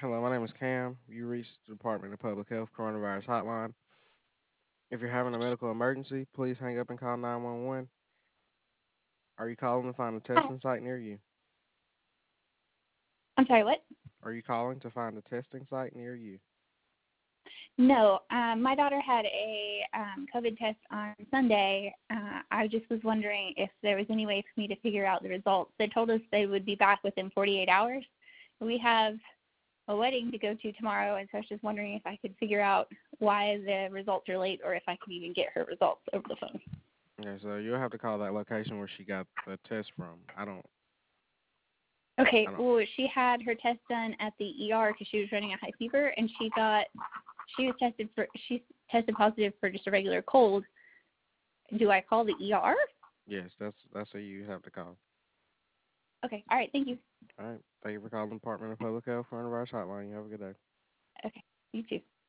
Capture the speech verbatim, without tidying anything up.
Hello, my name is Cam. You reached the Department of Public Health Coronavirus Hotline. If you're having a medical emergency, please hang up and call nine one one. Are you calling to find a Hi. testing site near you? I'm sorry, what? Are you calling to find a testing site near you? No, um, my daughter had a um, COVID test on Sunday. Uh, I just was wondering if there was any way for me to figure out the results. They told us they would be back within forty-eight hours. We have a wedding to go to tomorrow, and so I was just wondering if I could figure out why the results are late or if I could even get her results over the phone. Okay, so you'll have to call that location where she got the test from. I don't, Okay, I don't. well, she had her test done at the E R because she was running a high fever, and she got she was tested for she tested positive for just a regular cold. Do I call the E R? Yes, that's that's who you have to call. Okay, all right, thank you. All right. Thank you for calling the Department of Public Health Coronavirus Hotline. You have a good day. Okay, you too.